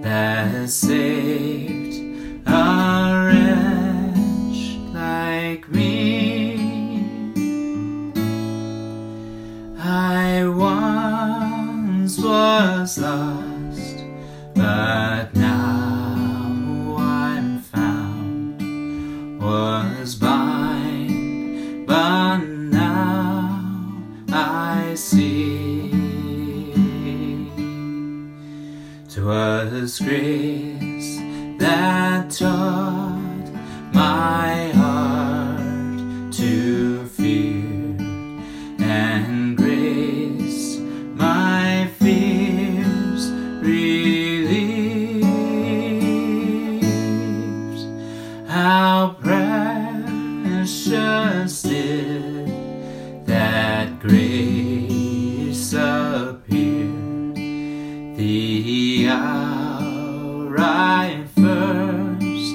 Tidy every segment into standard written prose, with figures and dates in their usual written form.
has saved a wretch like me. I once was lost, but now I'm found. Was blind, but now I see. 'Twas grace that taught my heart to fear, and grace my fears relieves. How precious did that grace appear, the hour I first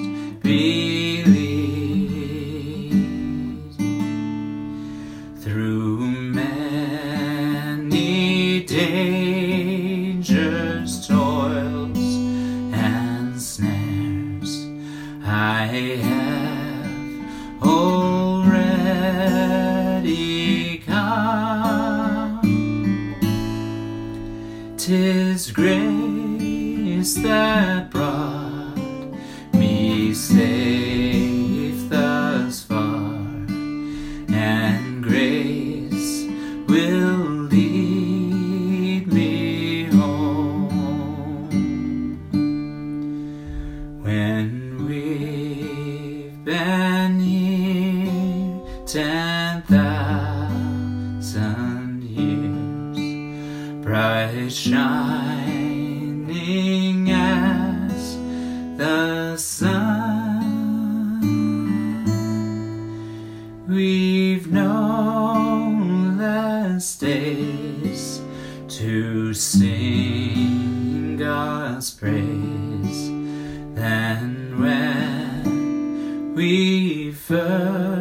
believed. Through many dangers, toils, and snares, I have already come. 'Tis grace that brought me safe thus far, and grace will lead me home. When we've been here 10,000 years, bright shining as the sun, we've no less days to sing God's praise than when we first